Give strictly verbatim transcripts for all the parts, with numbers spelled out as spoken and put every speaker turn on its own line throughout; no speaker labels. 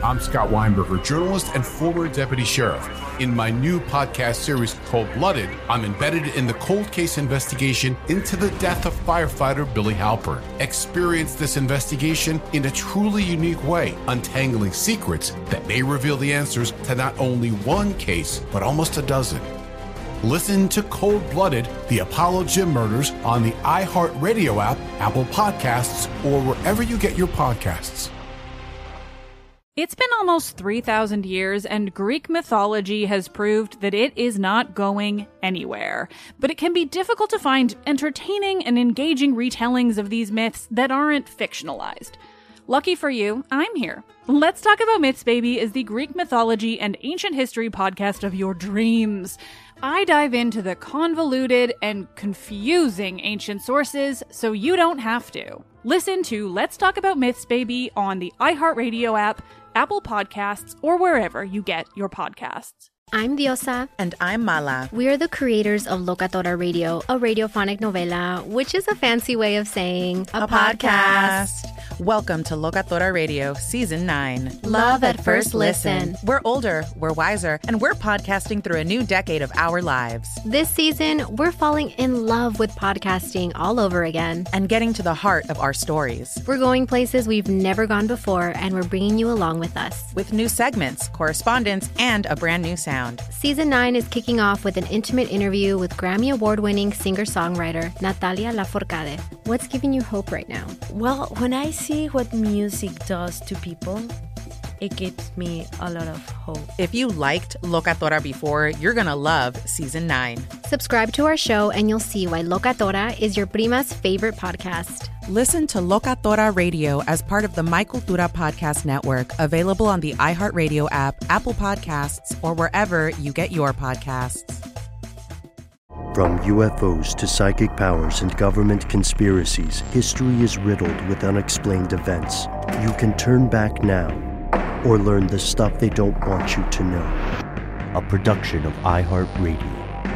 I'm Scott Weinberger, journalist and former deputy sheriff. In my new podcast series, Cold Blooded, I'm embedded in the cold case investigation into the death of firefighter Billy Halpern. Experience this investigation in a truly unique way, untangling secrets that may reveal the answers to not only one case, but almost a dozen. Listen to Cold Blooded, the Apollo Gym Murders on the iHeartRadio app, Apple Podcasts, or wherever you get your podcasts.
It's been almost three thousand years, and Greek mythology has proved that it is not going anywhere. But it can be difficult to find entertaining and engaging retellings of these myths that aren't fictionalized. Lucky for you, I'm here. Let's Talk About Myths, Baby is the Greek mythology and ancient history podcast of your dreams. I dive into the convoluted and confusing ancient sources so you don't have to. Listen to Let's Talk About Myths, Baby on the iHeartRadio app, Apple Podcasts, or wherever you get your podcasts.
I'm Diosa.
And I'm Mala.
We are the creators of Locatora Radio, a radiophonic novela, which is a fancy way of saying
a, a podcast. podcast. Welcome to Locatora Radio Season nine.
Love at first listen.
We're older, we're wiser, and we're podcasting through a new decade of our lives.
This season, we're falling in love with podcasting all over again.
And getting to the heart of our stories.
We're going places we've never gone before, and we're bringing you along with us.
With new segments, correspondence, and a brand new sound.
Season nine is kicking off with an intimate interview with Grammy Award-winning singer-songwriter Natalia Lafourcade. What's giving you hope right now?
Well, when I see what music does to people, it gives me a lot of hope.
If you liked Locatora before, you're going to love Season nine.
Subscribe to our show and you'll see why Locatora is your prima's favorite podcast.
Listen to Locatora Radio as part of the My Cultura Podcast Network, available on the iHeartRadio app, Apple Podcasts, or wherever you get your podcasts.
From U F Os to psychic powers and government conspiracies, history is riddled with unexplained events. You can turn back now or learn the stuff they don't want you to know. A production of iHeartRadio.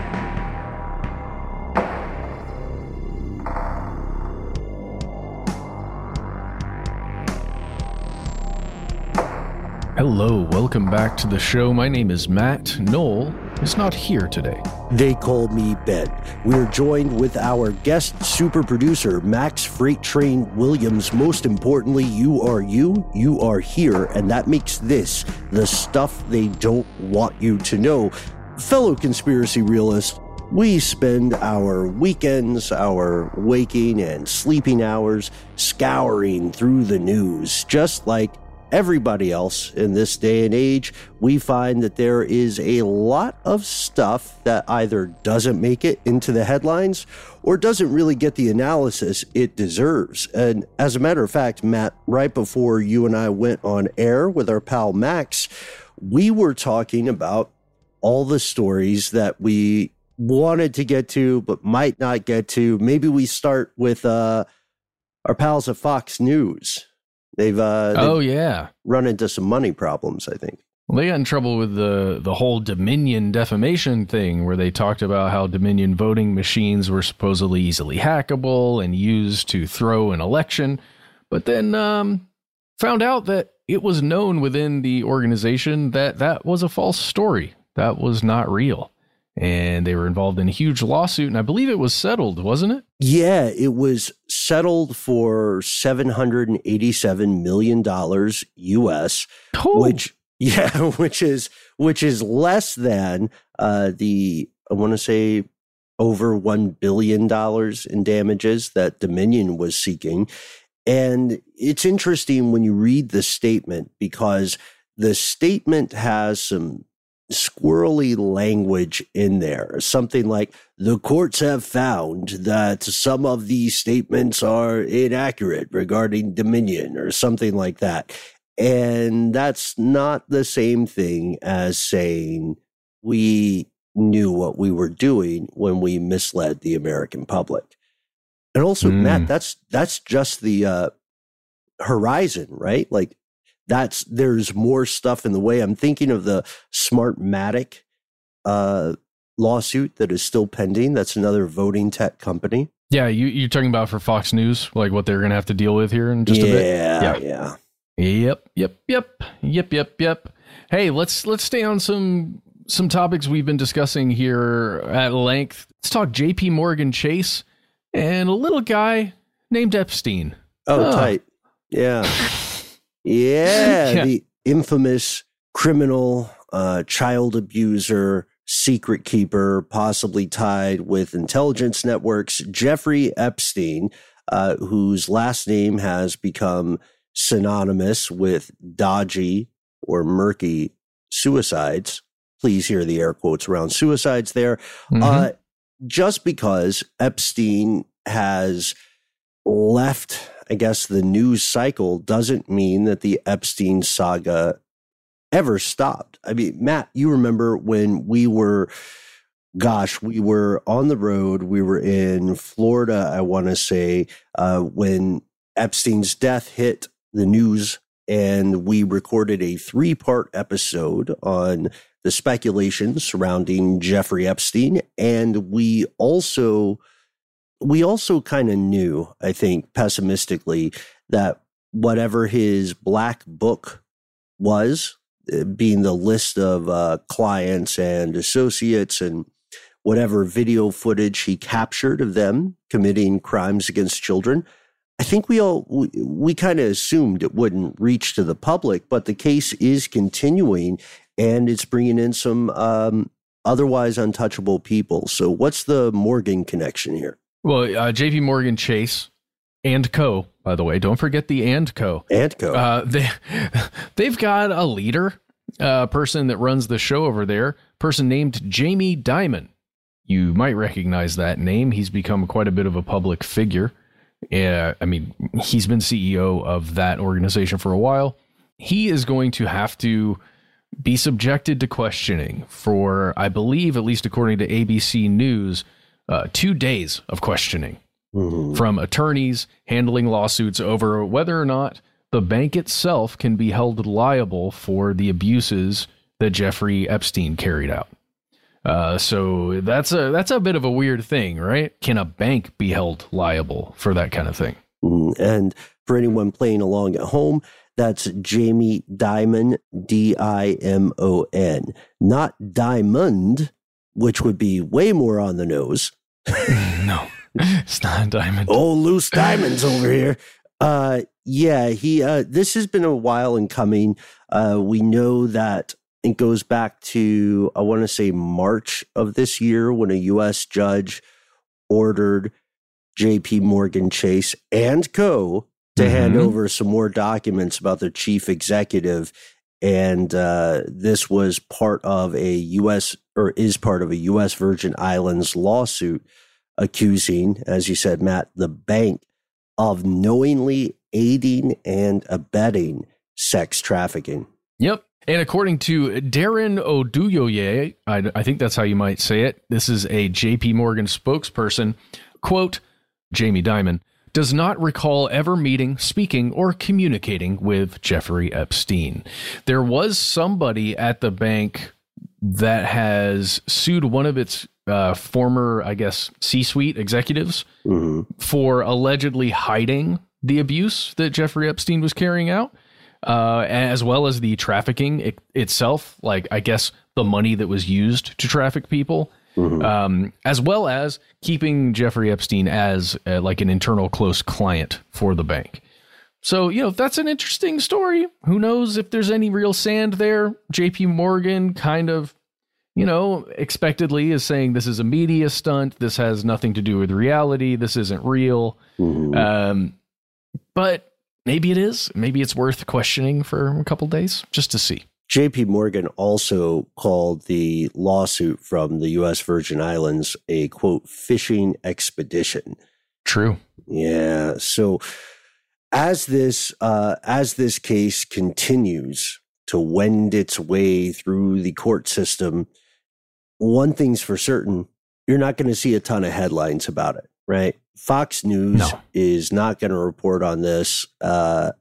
Hello, welcome back to the show. My name is Matt. Noel is not here today.
They call me Ben. We're joined with our guest super producer, Max Freight Train Williams. Most importantly, you are you, you are here, and that makes this the stuff they don't want you to know. Fellow conspiracy realists, we spend our weekends, our waking and sleeping hours scouring through the news, just like everybody else in this day and age. We find that there is a lot of stuff that either doesn't make it into the headlines or doesn't really get the analysis it deserves. And as a matter of fact, Matt, right before you and I went on air with our pal Max, we were talking about all the stories that we wanted to get to but might not get to. Maybe we start with uh, our pals at Fox News. They've, uh, they've
oh, yeah.
run into some money problems, I think.
Well, they got in trouble with the, the whole Dominion defamation thing, where they talked about how Dominion voting machines were supposedly easily hackable and used to throw an election, but then um, found out that it was known within the organization that that was a false story. That was not real. And they were involved in a huge lawsuit, and I believe it was settled, wasn't it?
Yeah, it was settled for seven hundred eighty-seven million dollars U S,
oh.
which yeah, which is which is less than uh, the I want to say over one billion dollars in damages that Dominion was seeking. And it's interesting when you read the statement, because the statement has some squirrely language in there. Something like, the courts have found that some of these statements are inaccurate regarding Dominion, or something like that. And that's not the same thing as saying we knew what we were doing when we misled the American public. And also, mm. Matt, that's that's just the uh, horizon, right? Like, That's there's more stuff in the way. I'm thinking of the Smartmatic uh, lawsuit that is still pending. That's another voting tech company.
Yeah, you, you're talking about for Fox News, like what they're going to have to deal with here in just
yeah,
a bit.
Yeah, yeah.
Yep, yep, yep, yep, yep, yep. Hey, let's let's stay on some some topics we've been discussing here at length. Let's talk J P Morgan Chase and a little guy named Epstein.
Oh, oh. tight. Yeah. yeah.
yeah.
The infamous criminal, uh, child abuser, secret keeper, possibly tied with intelligence networks, Jeffrey Epstein, uh, whose last name has become synonymous with dodgy or murky suicides. Please hear the air quotes around suicides there. Mm-hmm. Uh, just because Epstein has left, I guess, the news cycle doesn't mean that the Epstein saga ever stopped. I mean, Matt, you remember when we were, gosh, we were on the road. We were in Florida, I want to say, uh, when Epstein's death hit the news, and we recorded a three-part episode on the speculation surrounding Jeffrey Epstein. And we also, we also kind of knew, I think, pessimistically, that whatever his black book was, being the list of uh, clients and associates and whatever video footage he captured of them committing crimes against children, I think we all, we, we kind of assumed it wouldn't reach to the public, but the case is continuing and it's bringing in some um, otherwise untouchable people. So what's the Morgan connection here?
Well, uh, J P Morgan Chase and Co., by the way, don't forget the and Co.
And Co.
Uh, they, they've got a leader, a uh, person that runs the show over there, person named Jamie Dimon. You might recognize that name. He's become quite a bit of a public figure. Yeah, I mean, he's been C E O of that organization for a while. He is going to have to be subjected to questioning for, I believe, at least according to A B C News, uh, two days of questioning mm-hmm. from attorneys handling lawsuits over whether or not the bank itself can be held liable for the abuses that Jeffrey Epstein carried out. Uh, so that's a that's a bit of a weird thing, right? Can a bank be held liable for that kind of thing?
Mm, and for anyone playing along at home, that's Jamie Dimon, D I M O N, not Diamond, which would be way more on the nose.
No, it's not a diamond.
Oh, loose diamonds over here. Uh, yeah, he. Uh, this has been a while in coming. Uh, we know that. It goes back to, I want to say, March of this year when a U S judge ordered J P Morgan Chase and Co. to mm-hmm. hand over some more documents about their chief executive. And uh, this was part of a U S or is part of a U S Virgin Islands lawsuit accusing, as you said, Matt, the bank of knowingly aiding and abetting sex trafficking.
Yep. And according to Darren Oduyoye, I, I think that's how you might say it, this is a J P Morgan spokesperson, quote, Jamie Dimon does not recall ever meeting, speaking, or communicating with Jeffrey Epstein. There was somebody at the bank that has sued one of its uh, former, I guess, C-suite executives mm-hmm. for allegedly hiding the abuse that Jeffrey Epstein was carrying out. Uh, as well as the trafficking it, itself, like, I guess, the money that was used to traffic people, mm-hmm. um, as well as keeping Jeffrey Epstein as uh, like an internal close client for the bank. So, you know, that's an interesting story. Who knows if there's any real sand there? J P Morgan kind of, you know, expectedly is saying this is a media stunt. This has nothing to do with reality. This isn't real. Mm-hmm. Um, but maybe it is. Maybe it's worth questioning for a couple days just to see.
J P Morgan also called the lawsuit from the U S Virgin Islands a, quote, fishing expedition.
True.
Yeah. So as this uh, as this case continues to wend its way through the court system, one thing's for certain, you're not going to see a ton of headlines about it, right? Fox News no. is not going to report on this. Uh,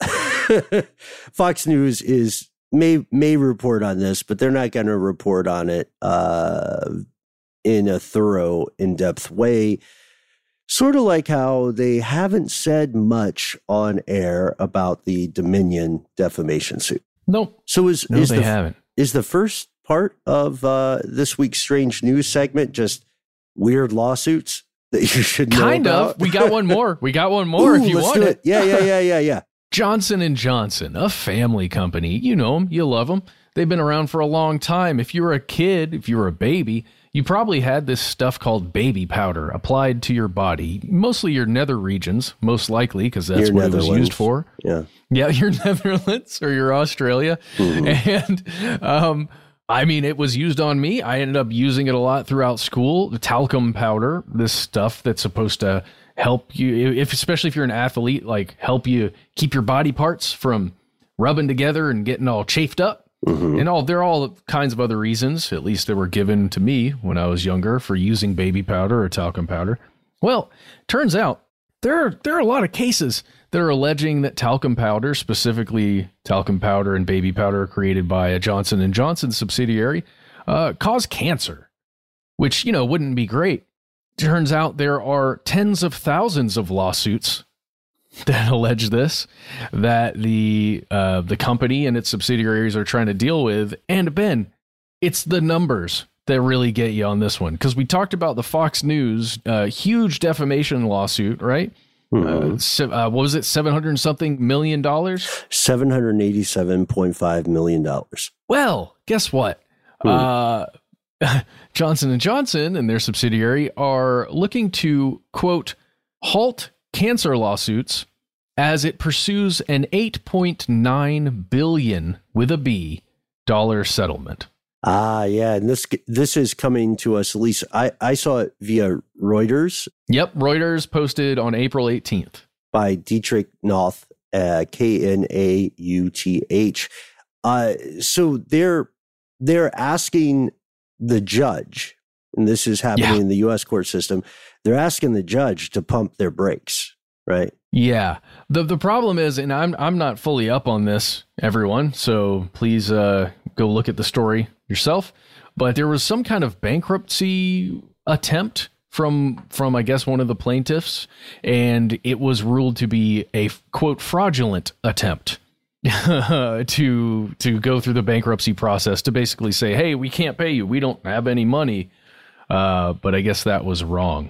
Fox News is may may report on this, but they're not going to report on it uh, in a thorough, in-depth way. Sort of like how they haven't said much on air about the Dominion defamation suit.
Nope.
So is,
no,
is
they
the,
haven't.
Is the first part of uh, this week's Strange News segment just weird lawsuits that you should know
kind
about?
of. We got one more. We got one more
Ooh,
if you
let's
want
do
it.
it. Yeah, yeah, yeah, yeah, yeah.
Johnson and Johnson, a family company. You know them. You love them. They've been around for a long time. If you were a kid, if you were a baby, you probably had this stuff called baby powder applied to your body, mostly your nether regions, most likely, because that's
Your
what it was
Netherlands.
used for.
Yeah.
Yeah, your Netherlands or your Australia. Mm-hmm. And, um, I mean, it was used on me. I ended up using it a lot throughout school. The talcum powder, this stuff that's supposed to help you, if especially if you're an athlete, like help you keep your body parts from rubbing together and getting all chafed up. Mm-hmm. And all there are all kinds of other reasons, at least that were given to me when I was younger, for using baby powder or talcum powder. Well, turns out there are there are a lot of cases that are alleging that talcum powder, specifically talcum powder and baby powder created by a Johnson and Johnson subsidiary, uh, cause cancer, which, you know, wouldn't be great. Turns out there are tens of thousands of lawsuits that allege this, that the uh, the company and its subsidiaries are trying to deal with. And Ben, it's the numbers that really get you on this one, because we talked about the Fox News uh, huge defamation lawsuit, right? Mm-hmm. Uh, so, uh, what was it, seven hundred something million dollars?
seven hundred eighty-seven point five million dollars.
Well, guess what? Hmm. Uh, Johnson and Johnson and their subsidiary are looking to, quote, halt cancer lawsuits as it pursues an eight point nine billion with a B dollar settlement.
Ah, yeah. And this this is coming to us, at least I, I saw it via Reuters.
Yep. Reuters posted on April eighteenth.
By Dietrich Nauth, uh, K N A U T H. Uh, so they're they're asking the judge, and this is happening yeah. in the U S court system, they're asking the judge to pump their brakes, right?
Yeah. The the problem is, and I'm I'm not fully up on this, everyone, so please uh, go look at the story yourself, but there was some kind of bankruptcy attempt from from I guess one of the plaintiffs, and it was ruled to be a, quote, fraudulent attempt to to go through the bankruptcy process to basically say, hey, we can't pay you, we don't have any money. Uh, but I guess that was wrong.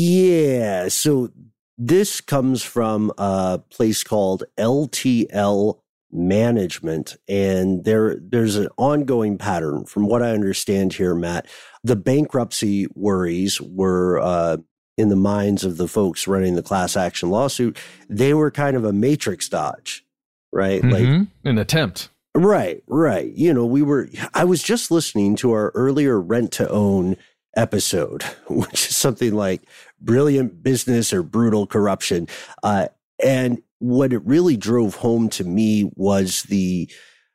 Yeah. So this comes from a place called L T L Management, and there there's an ongoing pattern. From what I understand here, Matt, the bankruptcy worries were uh, in the minds of the folks running the class action lawsuit. They were kind of a matrix dodge, right?
Mm-hmm.
Like
an attempt.
Right, right. You know, we were. I was just listening to our earlier rent to own episode, which is something like brilliant business or brutal corruption. Uh, and what it really drove home to me was the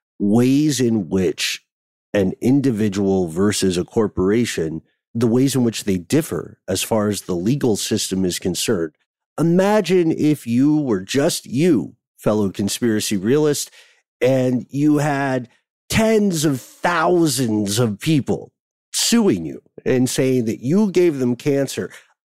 ways in which an individual versus a corporation, the ways in which they differ as far as the legal system is concerned. Imagine if you were just you, fellow conspiracy realist, and you had tens of thousands of people suing you and saying that you gave them cancer.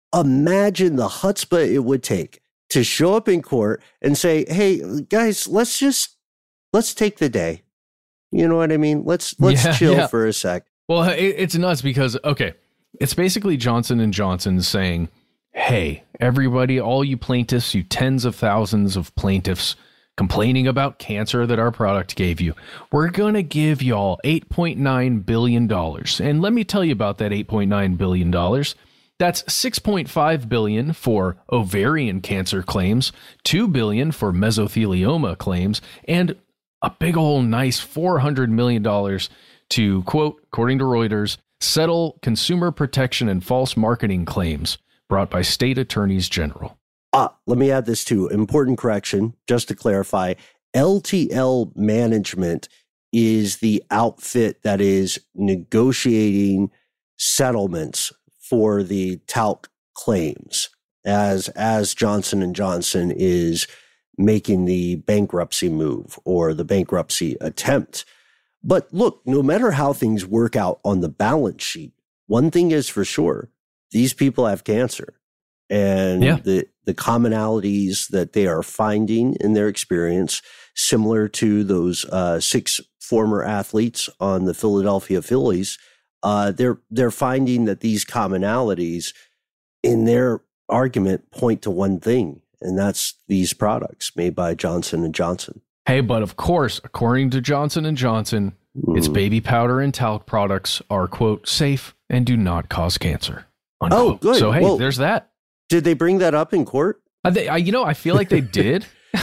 Imagine the chutzpah it would take to show up in court and say, hey, guys, let's just, let's take the day. You know what I mean? Let's, let's yeah, chill yeah. for a sec.
Well, it, it's nuts because, okay, it's basically Johnson and Johnson saying, hey, everybody, all you plaintiffs, you tens of thousands of plaintiffs complaining about cancer that our product gave you, we're going to give y'all eight point nine billion dollars. And let me tell you about that eight point nine billion dollars. That's six point five billion dollars for ovarian cancer claims, two billion dollars for mesothelioma claims, and a big old nice four hundred million dollars to, quote, according to Reuters, settle consumer protection and false marketing claims brought by state attorneys general.
Ah, let me add this too. Important correction, just to clarify. L T L Management is the outfit that is negotiating settlements for the talc claims as as Johnson and Johnson is making the bankruptcy move or the bankruptcy attempt. But look, no matter how things work out on the balance sheet, one thing is for sure, these people have cancer. and
yeah.
the, the commonalities that they are finding in their experience, similar to those uh, six former athletes on the Philadelphia Phillies, uh, they're they're finding that these commonalities in their argument point to one thing, and that's these products made by Johnson and Johnson.
Hey, but of course, according to Johnson and Johnson, mm. its baby powder and talc products are, quote, safe and do not cause cancer. Unquote.
Oh, good.
So, hey,
well,
there's that.
Did they bring that up in court?
Uh, they, I, you know, I feel like they did.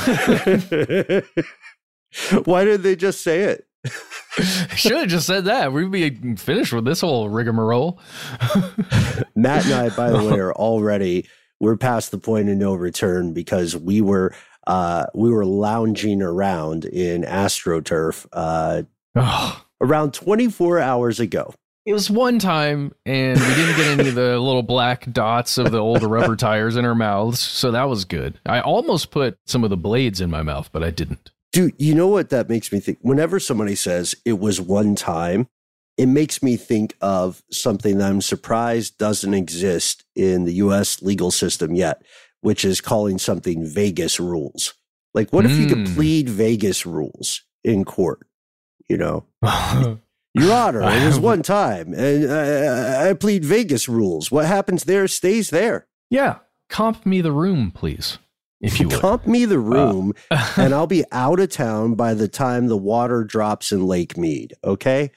Why did they just say it?
Should have just said that. We'd be finished with this whole rigmarole.
Matt and I, by the way, are already, we're past the point of no return because we were uh, we were lounging around in AstroTurf uh,
oh.
around twenty-four hours ago.
It was one time, and we didn't get any of the little black dots of the old rubber tires in our mouths, so that was good. I almost put some of the blades in my mouth, but I didn't.
Dude, you know what that makes me think? Whenever somebody says it was one time, it makes me think of something that I'm surprised doesn't exist in the U S legal system yet, which is calling something Vegas rules. Like, what mm. if you could plead Vegas rules in court? You know? Your Honor, it was one time, and I, I plead Vegas rules. What happens there stays there.
Yeah. Comp me the room, please, if you would.
Comp me the room, uh. and I'll be out of town by the time the water drops in Lake Mead, okay?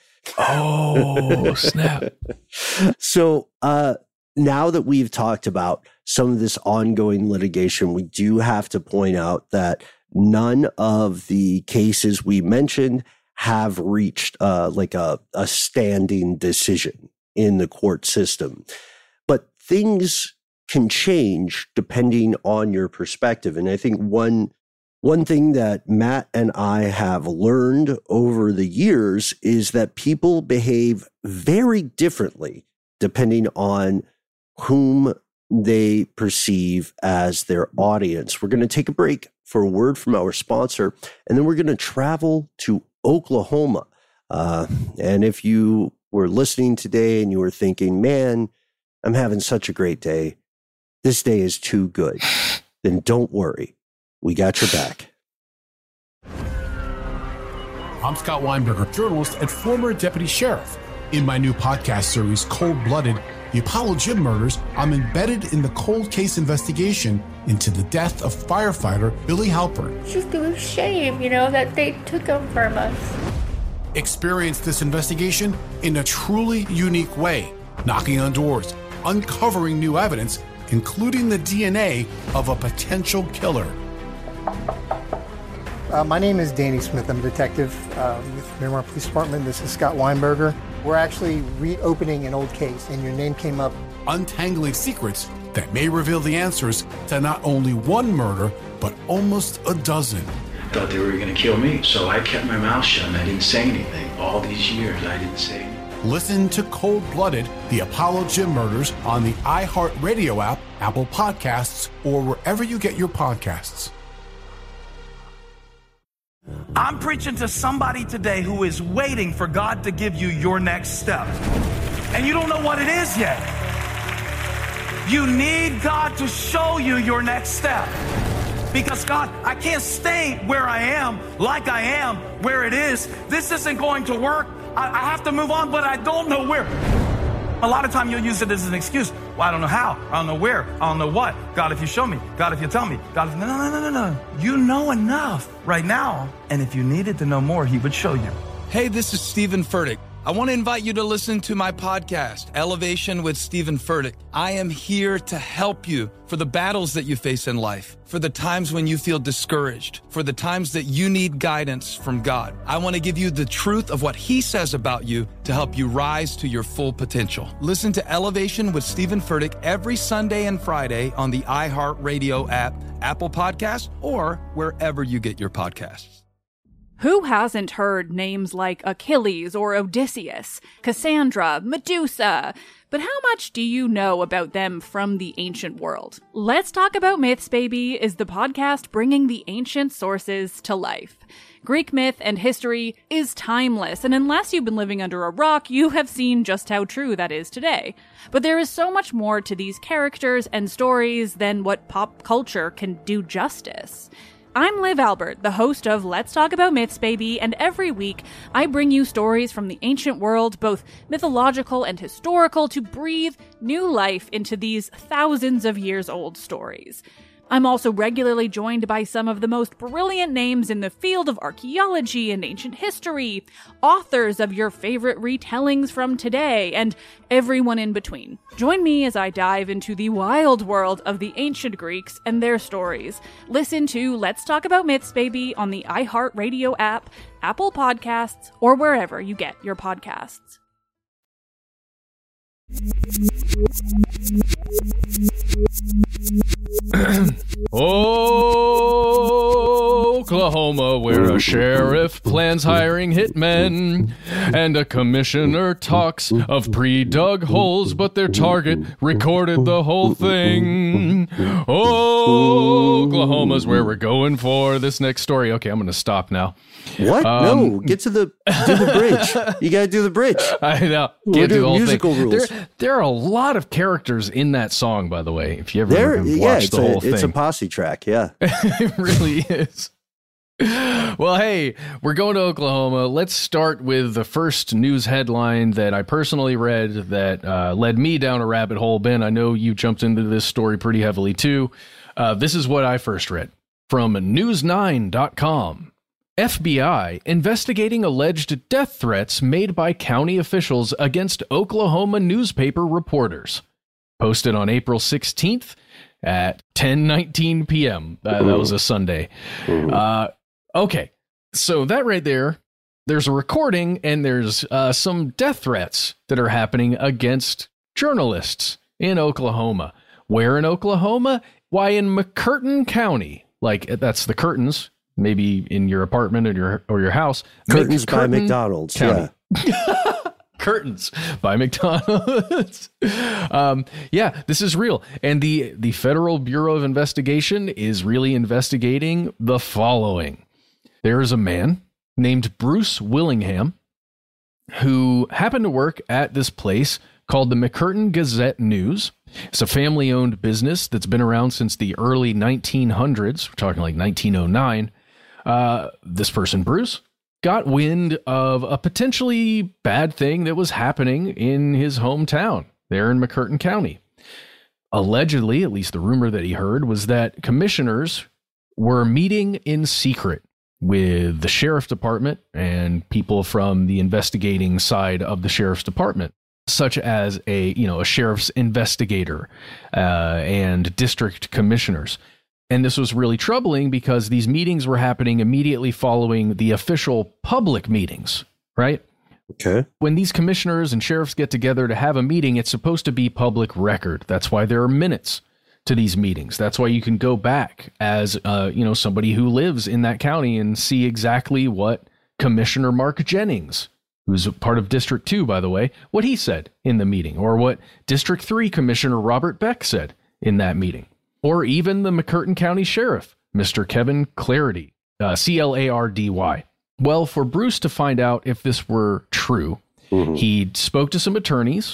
Oh, snap.
So uh, now that we've talked about some of this ongoing litigation, we do have to point out that none of the cases we mentioned have reached uh, like a, a standing decision in the court system. But things can change depending on your perspective. And I think one one thing that Matt and I have learned over the years is that people behave very differently depending on whom they perceive as their audience. We're going to take a break for a word from our sponsor, and then we're going to travel to Oklahoma. Uh, and if you were listening today and you were thinking, man, I'm having such a great day, this day is too good, then don't worry. We got your back.
I'm Scott Weinberger, journalist and former deputy sheriff. In my new podcast series, Cold Blooded, The Apollo Gym Murders, I'm embedded in the cold case investigation into the death of firefighter Billy Halpern.
It's just a shame, you know, that they took him from us.
Experience this investigation in a truly unique way, knocking on doors, uncovering new evidence, including the D N A of a potential killer.
Uh, my name is Danny Smith. I'm a detective uh, with Miramar Police Department. This is Scott Weinberger. We're actually reopening an old case, and your name came up.
Untangling secrets that may reveal the answers to not only one murder, but almost a dozen.
I thought they were going to kill me, so I kept my mouth shut and I didn't say anything. All these years, I didn't say anything.
Listen to Cold Blooded, The Apollo Gym Murders on the iHeartRadio app, Apple Podcasts, or wherever you get your podcasts.
I'm preaching to somebody today who is waiting for God to give you your next step. And you don't know what it is yet. You need God to show you your next step. Because God, I can't stay where I am, like I am, where it is. This isn't going to work. I, I have to move on, but I don't know where. A lot of time you'll use it as an excuse. Well, I don't know how. I don't know where. I don't know what. God, if you show me. God, if you tell me. God, if... No, no, no, no, no. You know enough right now. And if you needed to know more, he would show you.
Hey, this is Stephen Furtick. I want to invite you to listen to my podcast, Elevation with Stephen Furtick. I am here to help you for the battles that you face in life, for the times when you feel discouraged, for the times that you need guidance from God. I want to give you the truth of what he says about you to help you rise to your full potential. Listen to Elevation with Stephen Furtick every Sunday and Friday on the iHeartRadio app, Apple Podcasts, or wherever you get your podcasts.
Who hasn't heard names like Achilles or Odysseus, Cassandra, Medusa? But how much do you know about them from the ancient world? Let's Talk About Myths, Baby is the podcast bringing the ancient sources to life. Greek myth and history is timeless, and unless you've been living under a rock, you have seen just how true that is today. But there is so much more to these characters and stories than what pop culture can do justice. I'm Liv Albert, the host of Let's Talk About Myths, Baby, and every week I bring you stories from the ancient world, both mythological and historical, to breathe new life into these thousands of years old stories. I'm also regularly joined by some of the most brilliant names in the field of archaeology and ancient history, authors of your favorite retellings from today, and everyone in between. Join me as I dive into the wild world of the ancient Greeks and their stories. Listen to Let's Talk About Myths, Baby on the iHeartRadio app, Apple Podcasts, or wherever you get your podcasts.
Oklahoma, where a sheriff plans hiring hitmen, and a commissioner talks of pre-dug holes, but their target recorded the whole thing. Oklahoma's where we're going for this next story. Okay, I'm going to stop now.
What? Um, no, get to the do the bridge. You got to do the bridge.
I know. Can't do the whole musical thing. Rules. There, there are a lot of characters in that song, by the way. If you ever
there,
watch
yeah,
the whole
a,
thing,
it's a posse track. Yeah,
it really is. Well, hey, we're going to Oklahoma. Let's start with the first news headline that I personally read that uh, led me down a rabbit hole. Ben, I know you jumped into this story pretty heavily too. Uh, this is what I first read from news nine dot com. F B I investigating alleged death threats made by county officials against Oklahoma newspaper reporters. Posted on April sixteenth at ten nineteen p.m. Uh, that was a Sunday. Uh, okay, so that right there, there's a recording and there's uh, some death threats that are happening against journalists in Oklahoma. Where in Oklahoma? Why, in McCurtain County. Like, that's the curtains. Maybe in your apartment or your or your house.
Curtains by McDonald's. County.
Yeah. Curtains by McDonald's. um, yeah, this is real. And the, the Federal Bureau of Investigation is really investigating the following. There is a man named Bruce Willingham who happened to work at this place called the McCurtain Gazette News. It's a family-owned business that's been around since the early nineteen hundreds. We're talking like nineteen oh nine. Uh, this person, Bruce, got wind of a potentially bad thing that was happening in his hometown there in McCurtain County. Allegedly, at least the rumor that he heard, was that commissioners were meeting in secret with the sheriff department and people from the investigating side of the sheriff's department, such as a, you know, a sheriff's investigator uh, and district commissioners. And this was really troubling because these meetings were happening immediately following the official public meetings, right?
Okay.
When these commissioners and sheriffs get together to have a meeting, it's supposed to be public record. That's why there are minutes to these meetings. That's why you can go back as, uh, you know, somebody who lives in that county and see exactly what Commissioner Mark Jennings, who's a part of District two, by the way, what he said in the meeting, or what District three Commissioner Robert Beck said in that meeting. Or even the McCurtain County Sheriff, Mister Kevin Clardy, uh, C L A R D Y. Well, for Bruce to find out if this were true, mm-hmm. he spoke to some attorneys,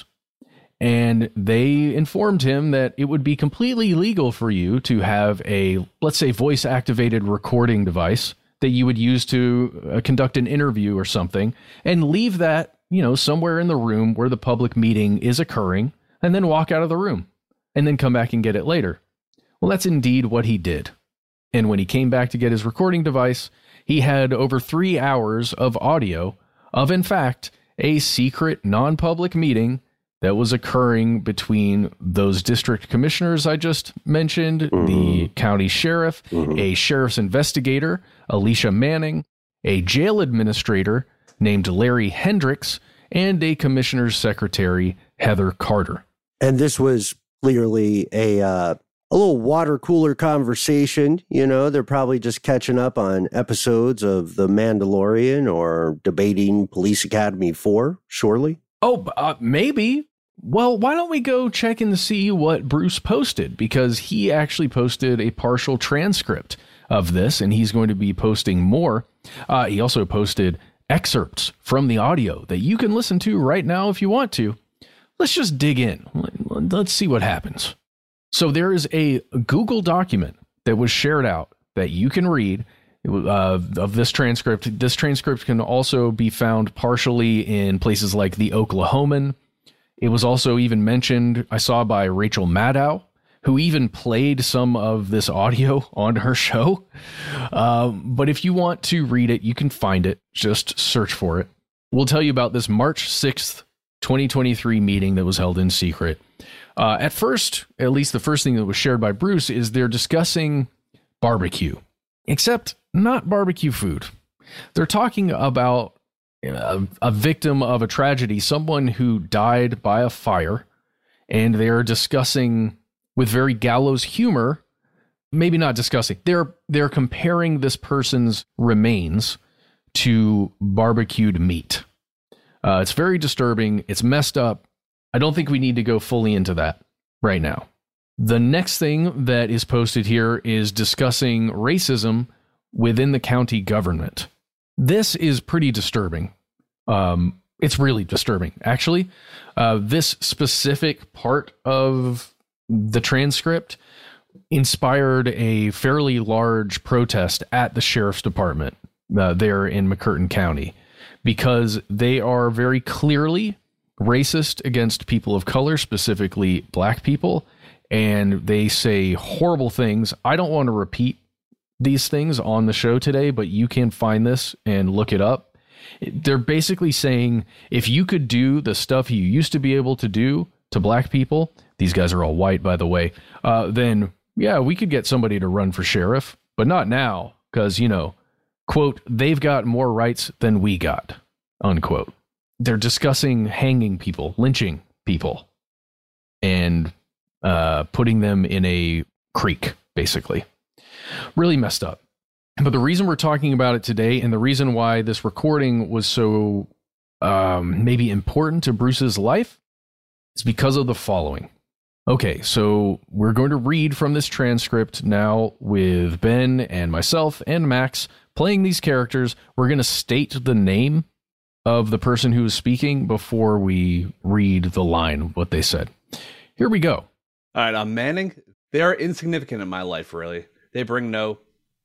and they informed him that it would be completely legal for you to have a, let's say, voice-activated recording device that you would use to uh, conduct an interview or something, and leave that, you know, somewhere in the room where the public meeting is occurring, and then walk out of the room, and then come back and get it later. Well, that's indeed what he did. And when he came back to get his recording device, he had over three hours of audio of, in fact, a secret non-public meeting that was occurring between those district commissioners I just mentioned, mm-hmm. the county sheriff, mm-hmm. a sheriff's investigator, Alicia Manning, a jail administrator named Larry Hendricks, and a commissioner's secretary, Heather Carter.
And this was clearly a... Uh... a little water cooler conversation. You know, they're probably just catching up on episodes of The Mandalorian or debating Police Academy four, surely.
Oh, uh, maybe. Well, why don't we go check and see what Bruce posted? Because he actually posted a partial transcript of this, and he's going to be posting more. Uh, he also posted excerpts from the audio that you can listen to right now if you want to. Let's just dig in. Let's see what happens. So there is a Google document that was shared out that you can read uh, of this transcript. This transcript can also be found partially in places like the Oklahoman. It was also even mentioned, I saw, by Rachel Maddow, who even played some of this audio on her show. Um, but if you want to read it, you can find it. Just search for it. We'll tell you about this March sixth, twenty twenty-three meeting that was held in secret. Uh, at first, at least the first thing that was shared by Bruce, is they're discussing barbecue, except not barbecue food. They're talking about a, a victim of a tragedy, someone who died by a fire, and they're discussing with very gallows humor, maybe not discussing, they're they're comparing this person's remains to barbecued meat. Uh, it's very disturbing. It's messed up. I don't think we need to go fully into that right now. The next thing that is posted here is discussing racism within the county government. This is pretty disturbing. Um, it's really disturbing, actually. Uh, this specific part of the transcript inspired a fairly large protest at the sheriff's department uh, there in McCurtain County, because they are very clearly racist against people of color, specifically black people, and they say horrible things. I don't want to repeat these things on the show today, but you can find this and look it up. They're basically saying, if you could do the stuff you used to be able to do to black people, these guys are all white, by the way, uh, then, yeah, we could get somebody to run for sheriff, but not now, because, you know, quote, they've got more rights than we got, unquote. They're discussing hanging people, lynching people, and uh, putting them in a creek, basically. Really messed up. But the reason we're talking about it today, and the reason why this recording was so um, maybe important to Bruce's life, is because of the following. Okay, so we're going to read from this transcript now with Ben and myself and Max playing these characters. We're going to state the name of the person who is speaking before we read the line, what they said. Here we go.
All right, I'm Manning. They are insignificant in my life, really. They bring no...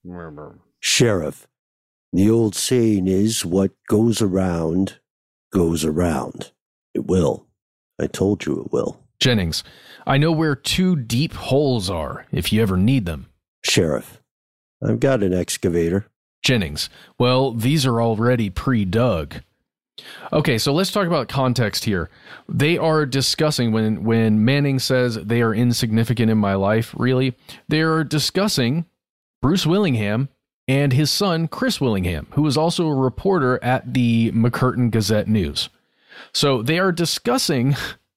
Sheriff, the old saying is, what goes around, goes around. It will. I told you it will.
Jennings, I know where two deep holes are, if you ever need them.
Sheriff, I've got an excavator.
Jennings, well, these are already pre-dug. Okay, so let's talk about context here. They are discussing, when, when Manning says they are insignificant in my life, really, they're discussing Bruce Willingham and his son, Chris Willingham, who is also a reporter at the McCurtain Gazette News. So they are discussing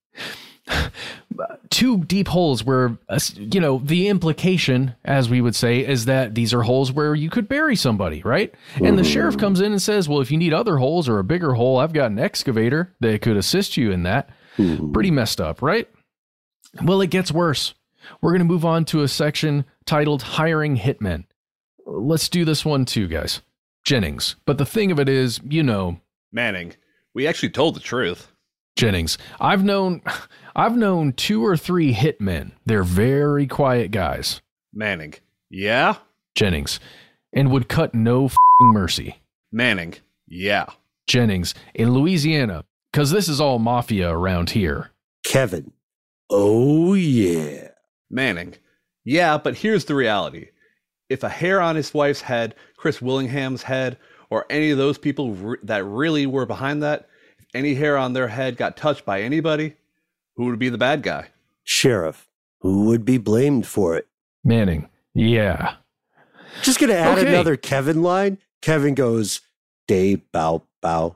two deep holes where, you know, the implication, as we would say, is that these are holes where you could bury somebody, right? And the sheriff comes in and says, well, if you need other holes or a bigger hole, I've got an excavator that could assist you in that. Pretty messed up, right? Well, it gets worse. We're going to move on to a section titled Hiring Hitmen. Let's do this one too, guys. Jennings. But the thing of it is, you know...
Manning, we actually told the truth.
Jennings, I've known I've known two or three hitmen. They're very quiet guys.
Manning, yeah?
Jennings, and would cut no f***ing mercy.
Manning, yeah.
Jennings, in Louisiana, because this is all mafia around here.
Kevin, oh yeah.
Manning, yeah, but here's the reality. If a hair on his wife's head, Chris Willingham's head, or any of those people re- that really were behind that, if any hair on their head got touched by anybody, who would be the bad guy?
Sheriff, who would be blamed for it?
Manning, yeah.
Just going to add
okay.
another Kevin line. Kevin goes, day bow bow.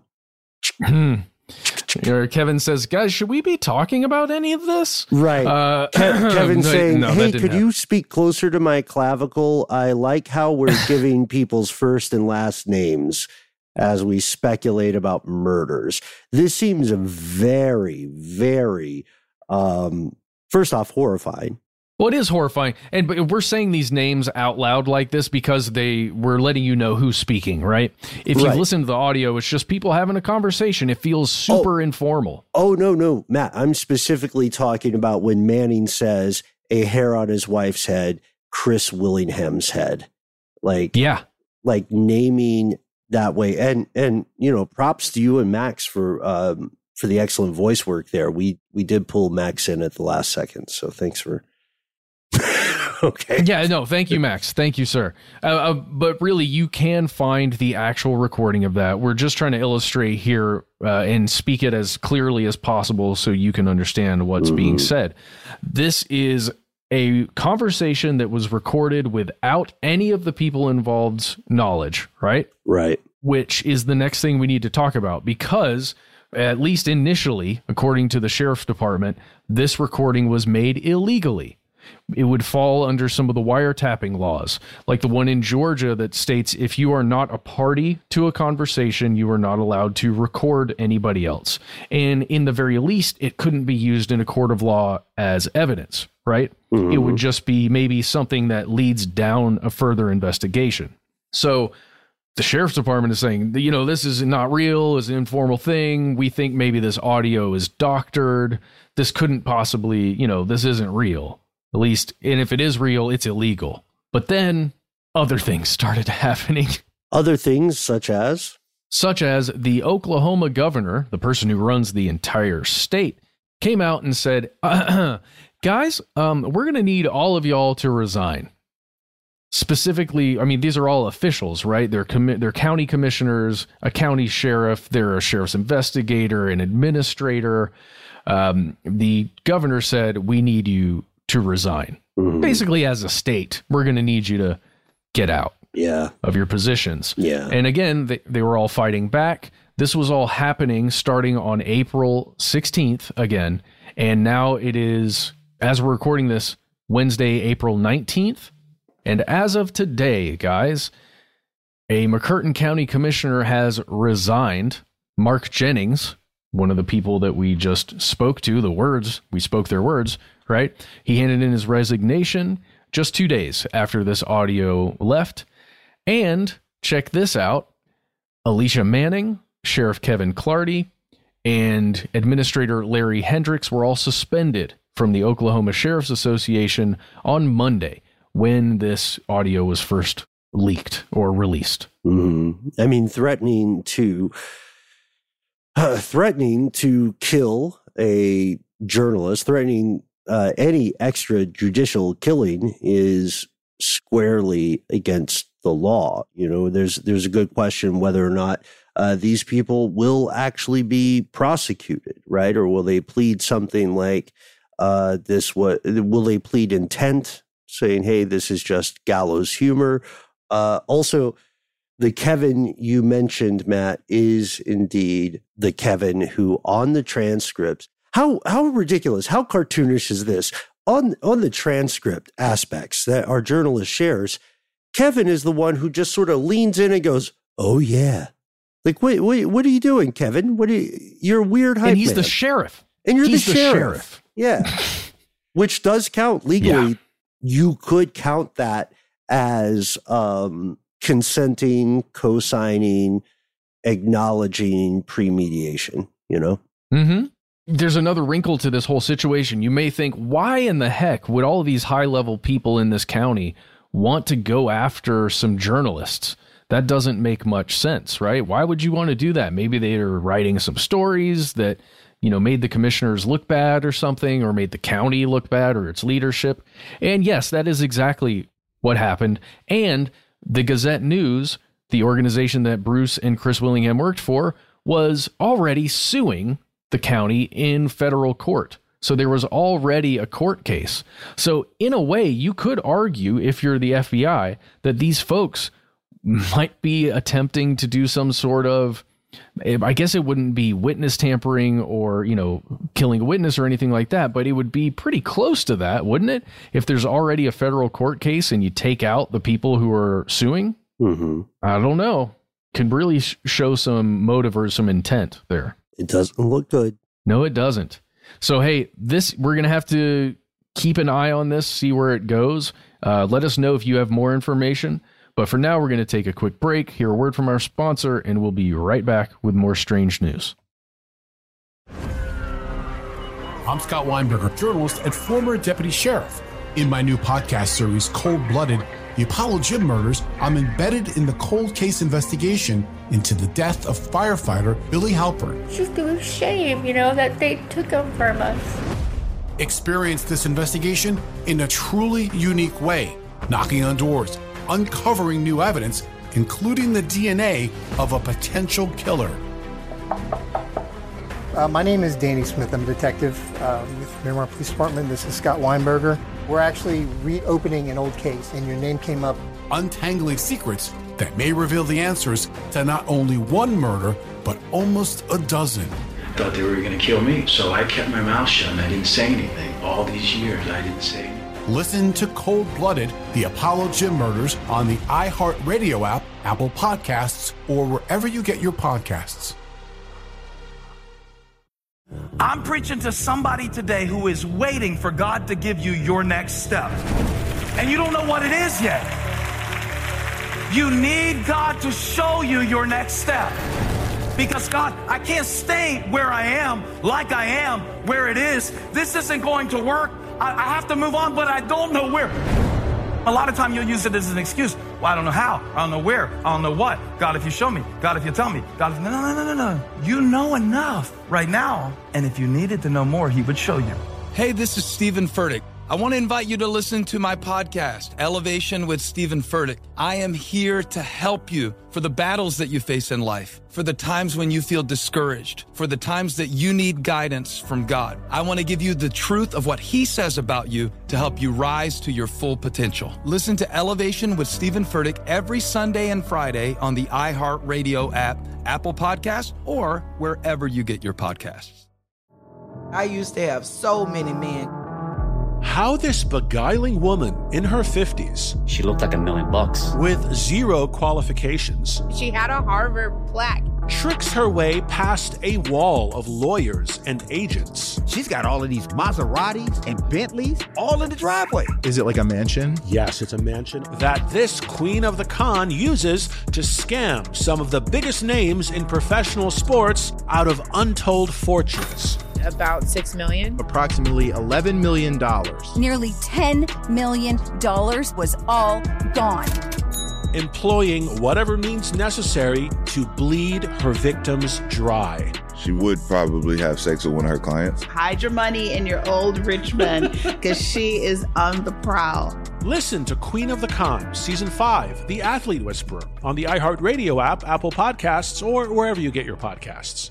Or Kevin says, guys, should we be talking about any of this?
Right.
Uh,
Ke- Kevin
no,
saying,
no,
hey, could
happen.
you speak closer to my clavicle? I like how we're giving people's first and last names as we speculate about murders. This seems very, very, um, first off, horrifying.
Well, it is horrifying. And but we're saying these names out loud like this because they were letting you know who's speaking, right? If
Right.
you listen to the audio, it's just people having a conversation. It feels super informal.
Oh, no, no, Matt, I'm specifically talking about when Manning says a hair on his wife's head, Chris Willingham's head. Like,
yeah,
like naming that way. And, and, you know, props to you and Max for, um, for the excellent voice work there. We, we did pull Max in at the last second. So thanks for, okay.
Yeah, no, thank you, Max. Thank you, sir. Uh, uh, but really, you can find the actual recording of that. We're just trying to illustrate here uh, and speak it as clearly as possible so you can understand what's
Mm-hmm.
being said. This is a conversation that was recorded without any of the people involved's knowledge, right?
Right.
Which is the next thing we need to talk about because, at least initially, according to the sheriff's department, this recording was made illegally. It would fall under some of the wiretapping laws, like the one in Georgia that states if you are not a party to a conversation, you are not allowed to record anybody else. And in the very least, it couldn't be used in a court of law as evidence, right?
Mm-hmm.
It would just be maybe something that leads down a further investigation. So the sheriff's department is saying, you know, this is not real, it's an informal thing. We think maybe this audio is doctored. This couldn't possibly, you know, this isn't real. At least, and if it is real, it's illegal. But then other things started happening.
Other things such as?
Such as the Oklahoma governor, the person who runs the entire state, came out and said, guys, um, we're going to need all of y'all to resign. Specifically, I mean, these are all officials, right? They're commi- they're county commissioners, a county sheriff, they're a sheriff's investigator, an administrator. Um, the governor said, we need you to resign. Mm-hmm. Basically, as a state, we're going to need you to get out
yeah.
of your positions.
Yeah.
And again, they, they were all fighting back. This was all happening starting on April sixteenth again. And now it is, as we're recording this, Wednesday, April nineteenth. And as of today, guys, a McCurtain County commissioner has resigned. Mark Jennings, one of the people that we just spoke to, the words, we spoke their words, right? He handed in his resignation just two days after this audio left. And check this out. Alicia Manning, Sheriff Kevin Clardy, and Administrator Larry Hendricks were all suspended from the Oklahoma Sheriff's Association on Monday when this audio was first leaked or released.
Mm-hmm. I mean, threatening to uh, threatening to kill a journalist, threatening uh, any extrajudicial killing is squarely against the law. You know, there's there's a good question whether or not uh, these people will actually be prosecuted, right? Or will they plead something like uh, this? What will they plead intent, saying, "Hey, this is just gallows humor"? Uh, also, the Kevin you mentioned, Matt, is indeed the Kevin who, on the transcripts, how how ridiculous, how cartoonish is this? On on the transcript aspects that our journalist shares, Kevin is the one who just sort of leans in and goes, "Oh yeah," like, wait, wait, what are you doing, Kevin? What are you? You're a weird hype
And he's
man.
the sheriff.
And you're
he's
the,
the
sheriff.
sheriff.
Yeah, which does count legally.
Yeah.
You could count that as um, consenting, co-signing, acknowledging premediation. You know.
Mm-hmm. There's another wrinkle to this whole situation. You may think, why in the heck would all of these high-level people in this county want to go after some journalists? That doesn't make much sense, right? Why would you want to do that? Maybe they are writing some stories that, you know, made the commissioners look bad or something, or made the county look bad or its leadership. And yes, that is exactly what happened. And the Gazette News, the organization that Bruce and Chris Willingham worked for, was already suing the county in federal court. So there was already a court case. So in a way, you could argue, if you're the F B I, that these folks might be attempting to do some sort of, I guess it wouldn't be witness tampering or, you know, killing a witness or anything like that, but it would be pretty close to that, wouldn't it? If there's already a federal court case and you take out the people who are suing,
mm-hmm.
I don't know. Can really sh- show some motive or some intent there.
It doesn't look good.
No, it doesn't. So, hey, this, we're going to have to keep an eye on this, see where it goes. Uh, let us know if you have more information. But for now, we're going to take a quick break, hear a word from our sponsor, and we'll be right back with more strange news.
I'm Scott Weinberger, journalist and former deputy sheriff. In my new podcast series, Cold Blooded, The Apollo Gym Murders, I'm embedded in the cold case investigation into the death of firefighter Billy Halpern.
It's just a shame, you know, that they took him from us.
Experience this investigation in a truly unique way, knocking on doors, uncovering new evidence, including the D N A of a potential killer.
Uh, my name is Danny Smith. I'm a detective uh, with Miramar Police Department. This is Scott Weinberger. We're actually reopening an old case, and your name came up.
Untangling secrets that may reveal the answers to not only one murder, but almost a dozen.
Thought they were going to kill me, so I kept my mouth shut and I didn't say anything. All these years, I didn't say anything.
Listen to Cold Blooded, The Apollo Gym Murders on the iHeartRadio app, Apple Podcasts, or wherever you get your podcasts.
I'm preaching to somebody today who is waiting for God to give you your next step. And you don't know what it is yet. You need God to show you your next step. Because God, I can't stay where I am, like I am, where it is. This isn't going to work. I, I have to move on, but I don't know where. A lot of time you'll use it as an excuse. Well, I don't know how. I don't know where. I don't know what. God, if you show me. God, if you tell me. God, if... no, no, no, no, no. You know enough right now. And if you needed to know more, he would show you.
Hey, this is Stephen Furtick. I want to invite you to listen to my podcast, Elevation with Stephen Furtick. I am here to help you for the battles that you face in life, for the times when you feel discouraged, for the times that you need guidance from God. I want to give you the truth of what he says about you to help you rise to your full potential. Listen to Elevation with Stephen Furtick every Sunday and Friday on the iHeartRadio app, Apple Podcasts, or wherever you get your podcasts.
I used to have so many men.
How this beguiling woman in her fifties,
she looked like a million bucks,
with zero qualifications,
she had a Harvard plaque,
tricks her way past a wall of lawyers and agents.
She's got all of these Maseratis and Bentleys all in the driveway.
Is it like a mansion?
Yes, it's a mansion that this queen of the con uses to scam some of the biggest names in professional sports out of untold fortunes.
About six million.
Approximately eleven million dollars.
Nearly ten million dollars was all gone.
Employing whatever means necessary to bleed her victims dry.
She would probably have sex with one of her clients.
Hide your money in your old rich man, because she is on the prowl.
Listen to Queen of the Con, Season five, The Athlete Whisperer, on the iHeartRadio app, Apple Podcasts, or wherever you get your podcasts.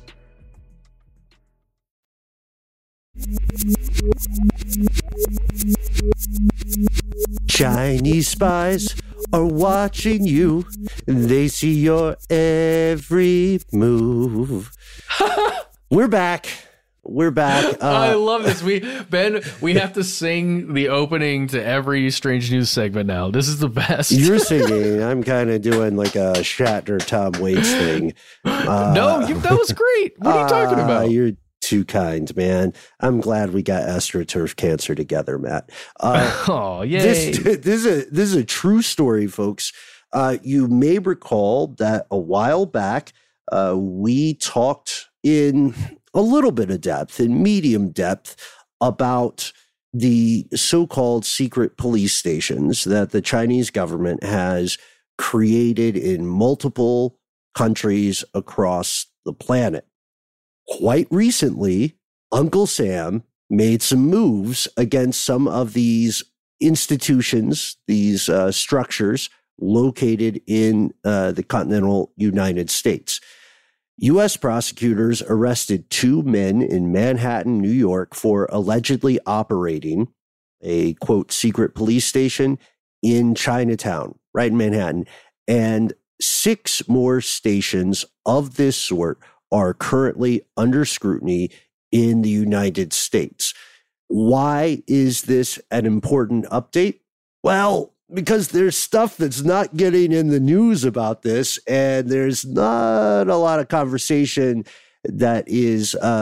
Chinese spies are watching you. They see your every move. We're back. We're back. Uh,
I love this. We Ben, we have to sing the opening to every Strange News segment now. This is the best.
You're singing. I'm kind of doing like a Shatner Tom Waits thing. Uh,
no, you, that was great. What are you talking about?
Uh, you're too kind, man. I'm glad we got AstroTurf Cancer together, Matt. Uh,
oh, yay.
This, this, is a, this is a true story, folks. Uh, you may recall that a while back, uh, we talked in a little bit of depth, in medium depth, about the so-called secret police stations that the Chinese government has created in multiple countries across the planet. Quite recently, Uncle Sam made some moves against some of these institutions, these uh, structures located in uh, the continental United States. U S prosecutors arrested two men in Manhattan, New York, for allegedly operating a, quote, secret police station in Chinatown, right in Manhattan. And six more stations of this sort are currently under scrutiny in the United States. Why is this an important update? Well, because there's stuff that's not getting in the news about this, and there's not a lot of conversation that is uh,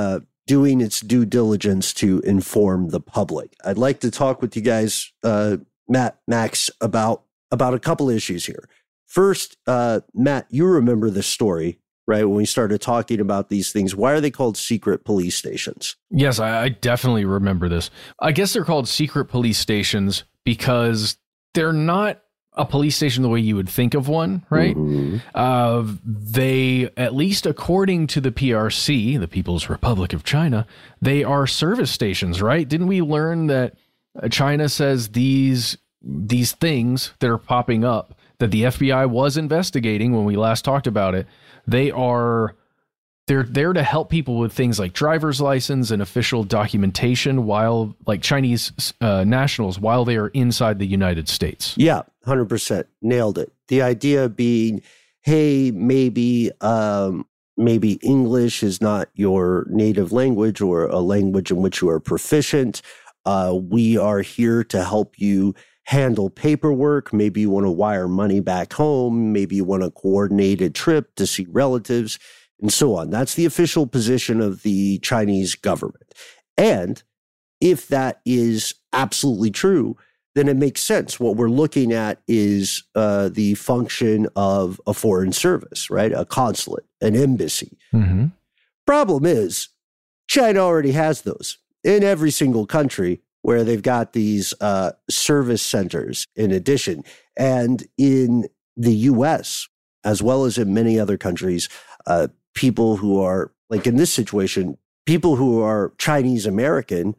doing its due diligence to inform the public. I'd like to talk with you guys, uh, Matt, Max, about, about a couple issues here. First, uh, Matt, you remember this story, right? When we started talking about these things, why are they called secret police stations? Yes,
I, I definitely remember this. I guess they're called secret police stations because they're not a police station the way you would think of one, right? Mm-hmm. Uh, they, at least according to the P R C, the People's Republic of China, they are service stations, right? Didn't we learn that China says these these things that are popping up that the F B I was investigating when we last talked about it, they are they're there to help people with things like driver's license and official documentation while like Chinese uh, nationals while they are inside the United States.
Yeah, one hundred percent. Nailed it. The idea being, hey, maybe um, maybe English is not your native language or a language in which you are proficient. Uh, we are here to help you handle paperwork. Maybe you want to wire money back home. Maybe you want a coordinated trip to see relatives and so on. That's the official position of the Chinese government. And if that is absolutely true, then it makes sense. What we're looking at is uh, the function of a foreign service, right? A consulate, an embassy. Mm-hmm. Problem is, China already has those in every single country, where they've got these uh, service centers in addition. And in the U S, as well as in many other countries, uh, people who are, like in this situation, people who are Chinese American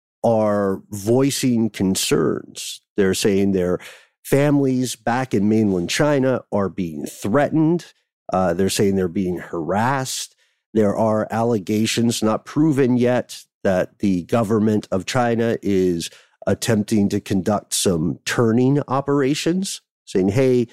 are voicing concerns. They're saying their families back in mainland China are being threatened. Uh, they're saying they're being harassed. There are allegations, not proven yet, that the government of China is attempting to conduct some turning operations, saying, hey,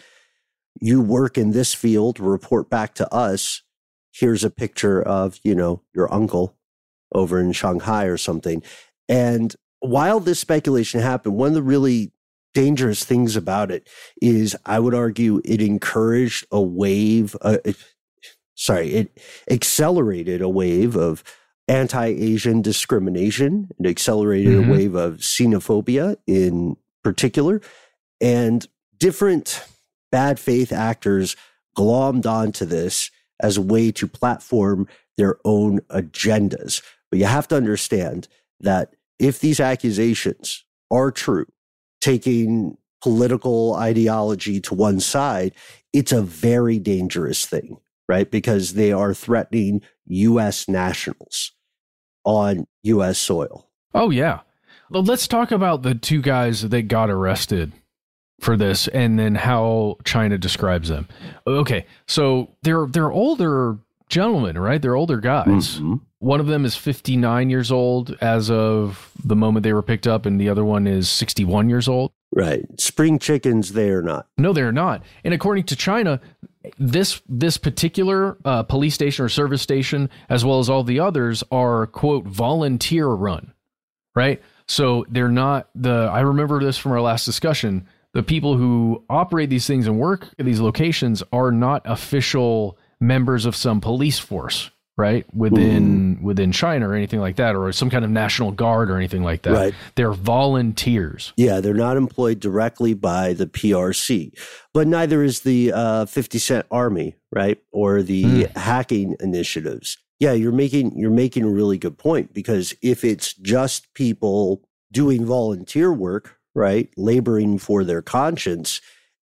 you work in this field, report back to us. Here's a picture of, you know, your uncle over in Shanghai or something. And while this speculation happened, one of the really dangerous things about it is, I would argue, it encouraged a wave, uh, it, sorry, it accelerated a wave of anti-Asian discrimination. It accelerated mm-hmm. a wave of xenophobia in particular. And different bad faith actors glommed onto this as a way to platform their own agendas. But you have to understand that if these accusations are true, taking political ideology to one side, it's a very dangerous thing, right? Because they are threatening U S nationals on U S soil.
Oh, yeah. Well, let's talk about the two guys that got arrested for this and then how China describes them. Okay, so they're they're older gentlemen, right? They're older guys. Mm-hmm. One of them is fifty-nine years old as of the moment they were picked up, and the other one is sixty-one years old.
Right. Spring chickens, they are not.
No, they're not. And according to China, this this particular uh, police station or service station, as well as all the others, are, quote, volunteer run, right? So they're not the, I remember this from our last discussion, the people who operate these things and work at these locations are not official members of some police force, right? Within mm. within China or anything like that, or some kind of National Guard or anything like that. Right. They're volunteers.
Yeah, they're not employed directly by the P R C, but neither is the uh, fifty cent Army, right? Or the mm. hacking initiatives. Yeah, you're making you're making a really good point, because if it's just people doing volunteer work, right, laboring for their conscience,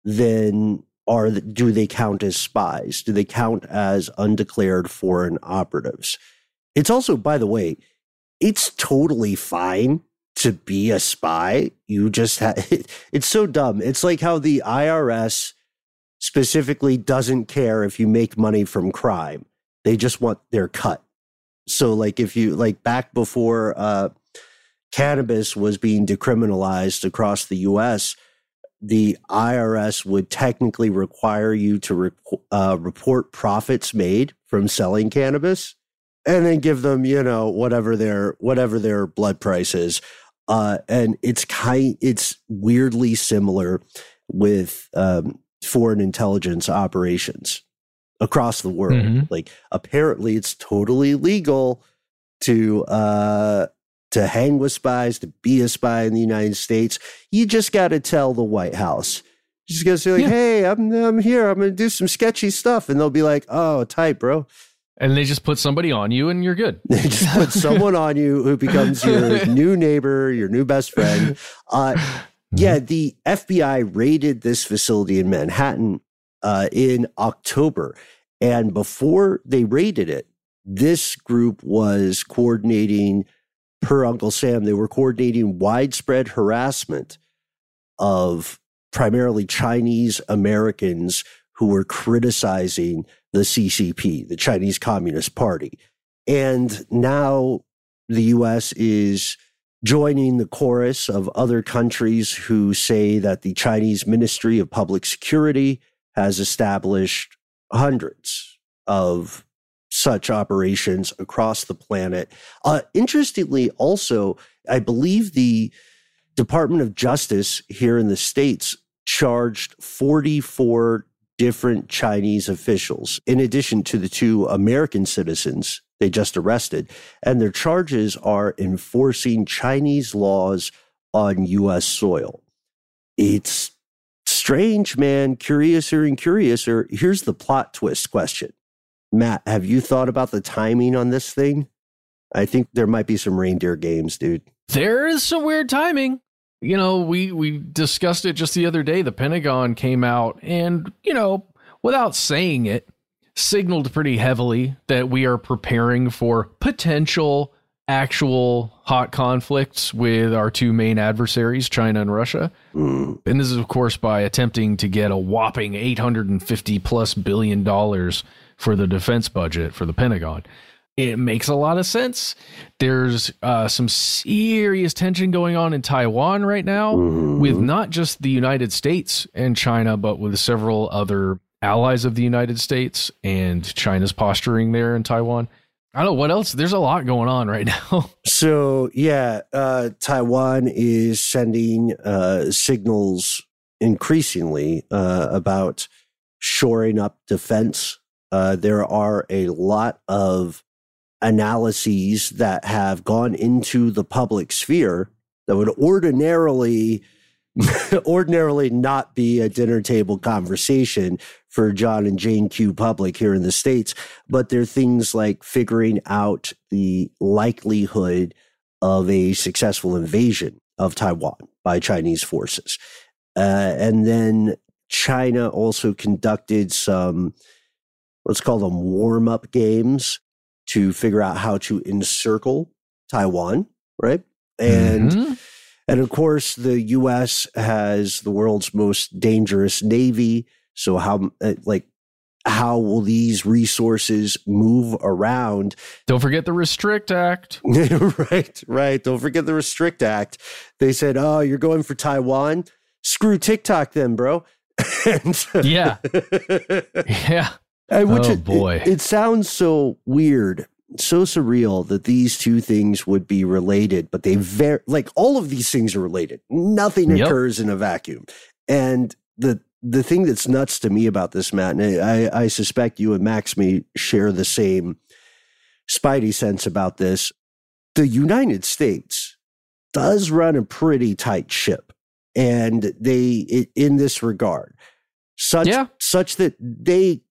then are the, do they count as spies? Do they count as undeclared foreign operatives? It's also, by the way, it's totally fine to be a spy. You just have, it, it's so dumb. It's like how the I R S specifically doesn't care if you make money from crime. They just want their cut. So like if you, like back before uh, cannabis was being decriminalized across the U S, the I R S would technically require you to re- uh, report profits made from selling cannabis, and then give them, you know, whatever their whatever their blood price is. Uh, and it's kind, it's weirdly similar with um, foreign intelligence operations across the world. Mm-hmm. Like apparently, it's totally legal to uh, to hang with spies, to be a spy in the United States. You just got to tell the White House. You just got to say, like, yeah. hey, I'm I'm here. I'm going to do some sketchy stuff. And they'll be like, oh, tight, bro.
And they just put somebody on you and you're good.
They just put someone on you who becomes your new neighbor, your new best friend. Uh, yeah, the F B I raided this facility in Manhattan uh, in October. And before they raided it, this group was coordinating, per Uncle Sam, they were coordinating widespread harassment of primarily Chinese Americans who were criticizing the C C P, the Chinese Communist Party. And now the U S is joining the chorus of other countries who say that the Chinese Ministry of Public Security has established hundreds of such operations across the planet. Uh, interestingly, also, I believe the Department of Justice here in the States charged forty-four different Chinese officials, in addition to the two American citizens they just arrested. And their charges are enforcing Chinese laws on U S soil. It's strange, man. Curiouser and curiouser. Here's the plot twist question. Matt, have you thought about the timing on this thing? I think there might be some reindeer games, dude.
There is some weird timing. You know, we, we discussed it just the other day. The Pentagon came out and, you know, without saying it, signaled pretty heavily that we are preparing for potential actual hot conflicts with our two main adversaries, China and Russia.
Mm.
And this is, of course, by attempting to get a whopping eight hundred fifty plus billion dollars for the defense budget for the Pentagon. It makes a lot of sense. There's uh, some serious tension going on in Taiwan right now mm-hmm. with not just the United States and China, but with several other allies of the United States, and China's posturing there in Taiwan. I don't know what else. There's a lot going on right now.
So, yeah, uh, Taiwan is sending uh, signals increasingly uh, about shoring up defense. Uh, there are a lot of analyses that have gone into the public sphere that would ordinarily ordinarily not be a dinner table conversation for John and Jane Q public here in the States, but they're things like figuring out the likelihood of a successful invasion of Taiwan by Chinese forces. Uh, and then China also conducted some, let's call them warm-up games to figure out how to encircle Taiwan, right? And mm-hmm. and of course, the U S has the world's most dangerous Navy. So how, like, how will these resources move around?
Don't forget the Restrict Act.
right, right. Don't forget the Restrict Act. They said, oh, you're going for Taiwan? Screw TikTok then, bro. and,
yeah. yeah.
And which
oh,
it,
boy.
It, it sounds so weird, so surreal that these two things would be related, but they very, like, all of these things are related. Nothing yep. occurs in a vacuum. And the the thing that's nuts to me about this, Matt, and I, I suspect you and Max may share the same spidey sense about this, the United States does run a pretty tight ship. And they, it, in this regard, such yeah. such that they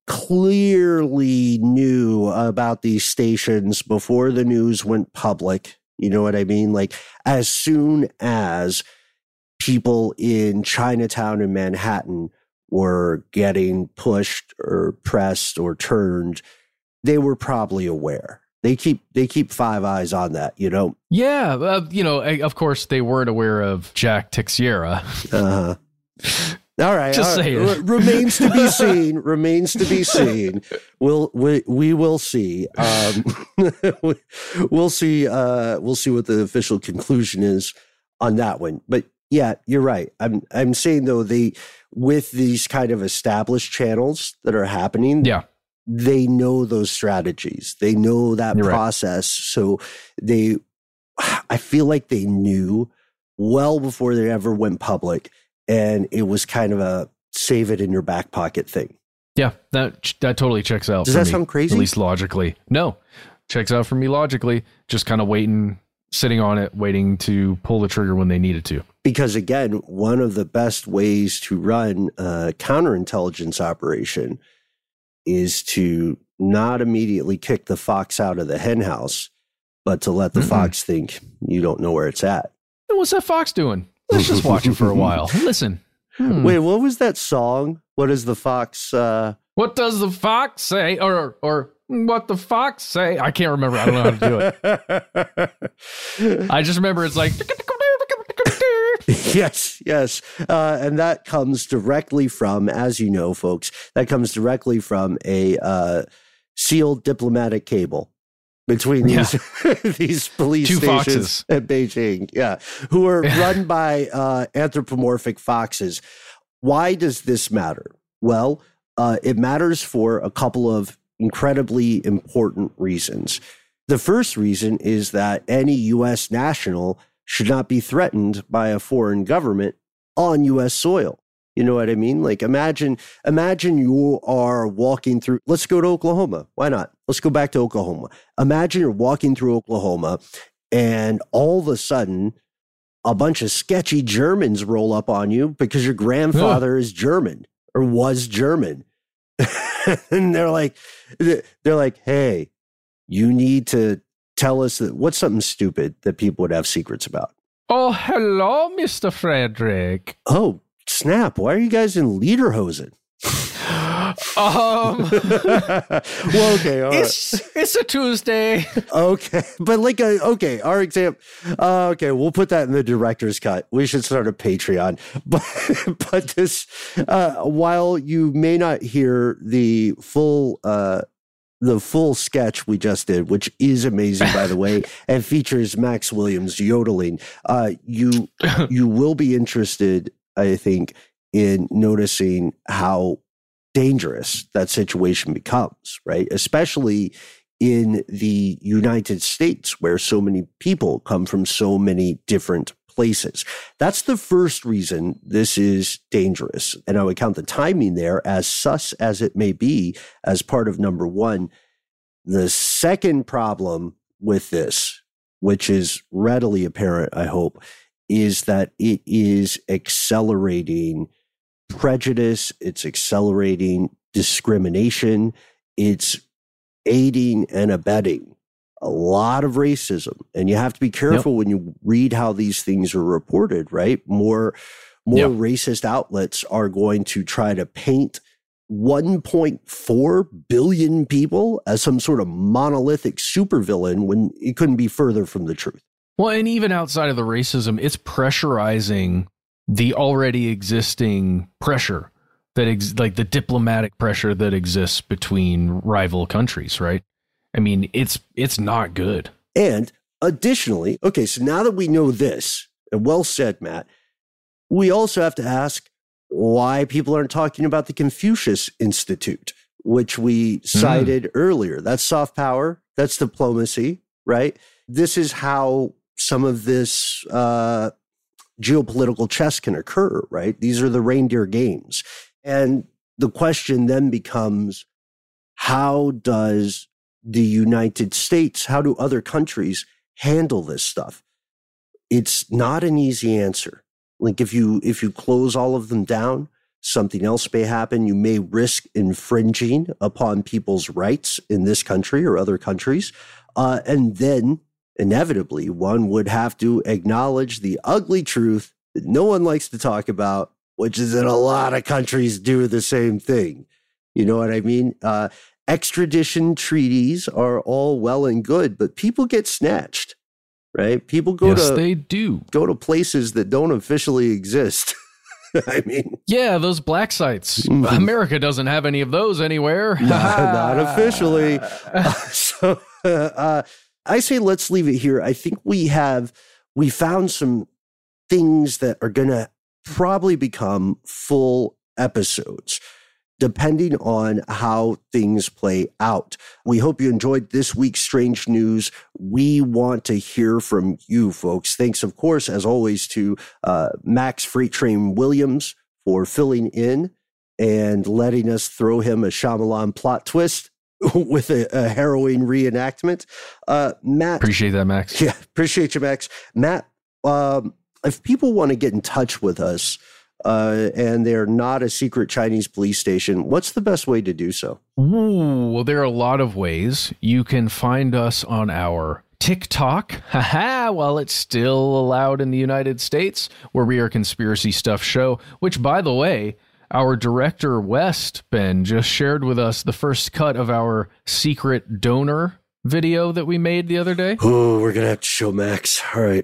clearly knew about these stations before the news went public. You know what I mean? Like, as soon as people in Chinatown and Manhattan were getting pushed or pressed or turned, they were probably aware. They keep they keep five eyes on that, you know?
Yeah, uh, you know, of course they weren't aware of Jack Teixeira.
Uh-huh. All right.
Just
all right.
saying.
R- remains to be seen. Remains to be seen. We'll, we, we will see. Um, we'll see. Uh, we'll see what the official conclusion is on that one. But yeah, you're right. I'm, I'm saying though, they, with these kind of established channels that are happening,
yeah,
they know those strategies. They know that you're process. Right. So they, I feel like they knew well before they ever went public. And it was kind of a save it in your back pocket thing.
Yeah, that that totally checks out.
Does that
me,
sound crazy?
At least logically. No, checks out for me logically. Just kind of waiting, sitting on it, waiting to pull the trigger when they needed to.
Because again, one of the best ways to run a counterintelligence operation is to not immediately kick the fox out of the hen house, but to let the mm-hmm. fox think you don't know where it's at.
And what's that fox doing? Let's just watch it for a while. Listen. Hmm.
Wait, what was that song? What does the fox... Uh...
What does the fox say? Or or what the fox say? I can't remember. I don't know how to do it. I just remember it's like...
Yes, yes. Uh, and that comes directly from, as you know, folks, that comes directly from a uh, sealed diplomatic cable between these yeah. these police
Two
stations
foxes.
at Beijing, yeah, who are run by uh, anthropomorphic foxes. Why does this matter? Well, uh, it matters for a couple of incredibly important reasons. The first reason is that any U S national should not be threatened by a foreign government on U S soil. You know what I mean? Like imagine, imagine you are walking through, let's go to Oklahoma. Why not? Let's go back to Oklahoma. Imagine you're walking through Oklahoma and all of a sudden a bunch of sketchy Germans roll up on you because your grandfather is German or was German. And they're like, they're like, hey, you need to tell us that what's something stupid that people would have secrets about.
Oh, hello, Mister Frederick.
Oh, snap. Why are you guys in lederhosen?
um,
well, okay. All
it's,
right.
it's a Tuesday.
Okay. But like, a, okay, our example. Uh, okay, we'll put that in the director's cut. We should start a Patreon. But, but this, uh, while you may not hear the full, uh, the full sketch we just did, which is amazing, by the way, and features Max Williams yodeling, uh, you you will be interested, I think, in noticing how dangerous that situation becomes, right? Especially in the United States, where so many people come from so many different places. That's the first reason this is dangerous. And I would count the timing there, as sus as it may be, as part of number one. The second problem with this, which is readily apparent, I hope, is that it is accelerating prejudice, it's accelerating discrimination, it's aiding and abetting a lot of racism. And you have to be careful yep. when you read how these things are reported, right? More, more yep. racist outlets are going to try to paint one point four billion people as some sort of monolithic supervillain when it couldn't be further from the truth.
Well, and even outside of the racism, it's pressurizing the already existing pressure that ex- like the diplomatic pressure that exists between rival countries, right? I mean, it's it's not good.
And additionally, okay, so now that we know this, and well said, Matt, we also have to ask why people aren't talking about the Confucius Institute, which we cited mm. earlier. That's soft power. That's diplomacy, right? This is how some of this uh, geopolitical chess can occur, right? These are the reindeer games. And the question then becomes, how does the United States, how do other countries handle this stuff? It's not an easy answer. Like if you if you close all of them down, something else may happen. You may risk infringing upon people's rights in this country or other countries. Uh, and then inevitably, one would have to acknowledge the ugly truth that no one likes to talk about, which is that a lot of countries do the same thing. You know what I mean? Uh, extradition treaties are all well and good, but people get snatched. Right? People go
yes,
to
they do
go to places that don't officially exist. I mean,
yeah, those black sites. Mm-hmm. America doesn't have any of those anywhere.
not, not officially. Uh, so uh, I say let's leave it here. I think we have we found some things that are going to probably become full episodes, depending on how things play out. We hope you enjoyed this week's Strange News. We want to hear from you, folks. Thanks, of course, as always, to uh, Max Freight Train Williams for filling in and letting us throw him a Shyamalan plot twist with a, a harrowing reenactment. Uh, Matt.
Appreciate that, Max.
Yeah, appreciate you, Max. Matt, um, if people want to get in touch with us uh, and they're not a secret Chinese police station, what's the best way to do so?
Ooh, well, there are a lot of ways. You can find us on our TikTok, haha, while it's still allowed in the United States, where we are Conspiracy Stuff Show, which, by the way, our director, West, Ben, just shared with us the first cut of our secret donor video that we made the other day.
Oh, we're going to have to show Max. All right.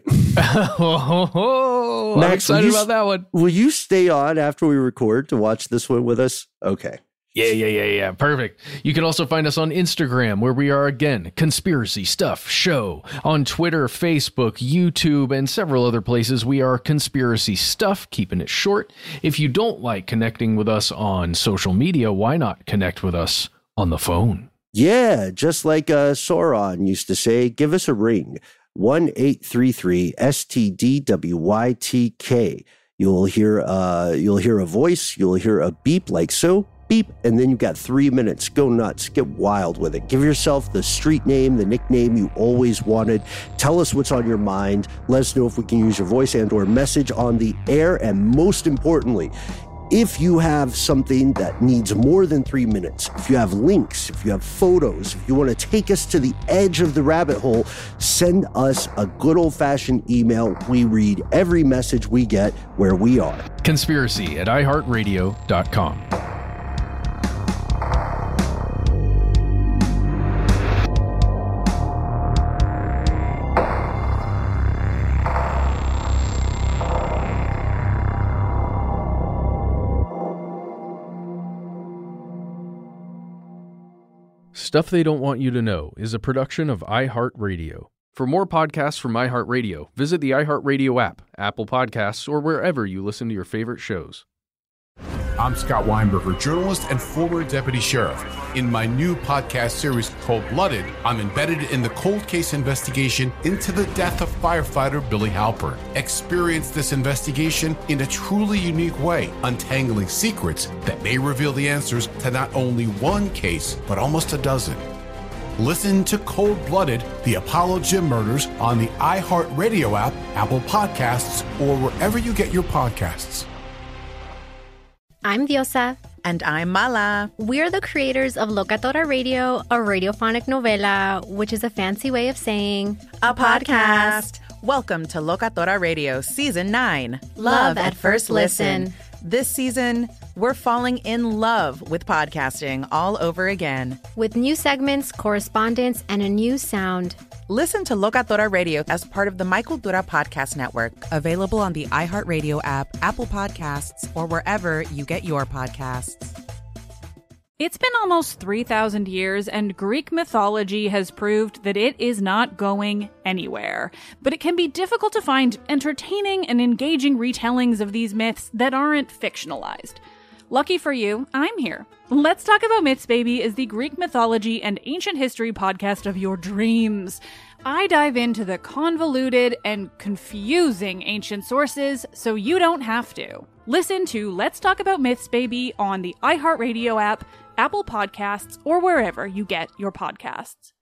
oh, Max, I'm excited
you,
about that one.
Will you stay on after we record to watch this one with us? Okay.
Yeah, yeah, yeah, yeah. Perfect. You can also find us on Instagram, where we are, again, Conspiracy Stuff Show. On Twitter, Facebook, YouTube, and several other places, we are Conspiracy Stuff, keeping it short. If you don't like connecting with us on social media, why not connect with us on the phone?
Yeah, just like uh, Sauron used to say, give us a ring. one eight three three S T D W Y T K. You'll hear, uh, you'll hear a voice, you'll hear a beep like so. Beep, and then you've got three minutes. Go nuts. Get wild with it. Give yourself the street name, the nickname you always wanted. Tell us what's on your mind. Let us know if we can use your voice and or message on the air. And most importantly, if you have something that needs more than three minutes, if you have links, if you have photos, if you want to take us to the edge of the rabbit hole, send us a good old-fashioned email. We read every message we get where we are.
Conspiracy at i heart radio dot com. Stuff They Don't Want You to Know is a production of iHeartRadio. For more podcasts from iHeartRadio, visit the iHeartRadio app, Apple Podcasts, or wherever you listen to your favorite shows.
I'm Scott Weinberger, journalist and former deputy sheriff. In my new podcast series called Blooded, I'm embedded in the cold case investigation into the death of firefighter Billy Halpern. Experience this investigation in a truly unique way, untangling secrets that may reveal the answers to not only one case, but almost a dozen. Listen to Cold Blooded, the Apollo Gym Murders on the iHeartRadio app, Apple Podcasts, or wherever you get your podcasts.
I'm Diosa.
And I'm Mala.
We're the creators of Locatora Radio, a radiophonic novela, which is a fancy way of saying
a podcast. Welcome to Locatora Radio Season nine.
Love, love at, at First listen. listen.
This season, we're falling in love with podcasting all over again.
With new segments, correspondence, and a new sound.
Listen to Locatora Radio as part of the My Cultura Podcast Network.
Available on the iHeartRadio app, Apple Podcasts, or wherever you get your podcasts.
It's been almost three thousand years, and Greek mythology has proved that it is not going anywhere. But it can be difficult to find entertaining and engaging retellings of these myths that aren't fictionalized. Lucky for you, I'm here. Let's Talk About Myths, Baby is the Greek mythology and ancient history podcast of your dreams. I dive into the convoluted and confusing ancient sources so you don't have to. Listen to Let's Talk About Myths, Baby on the iHeartRadio app, Apple Podcasts, or wherever you get your podcasts.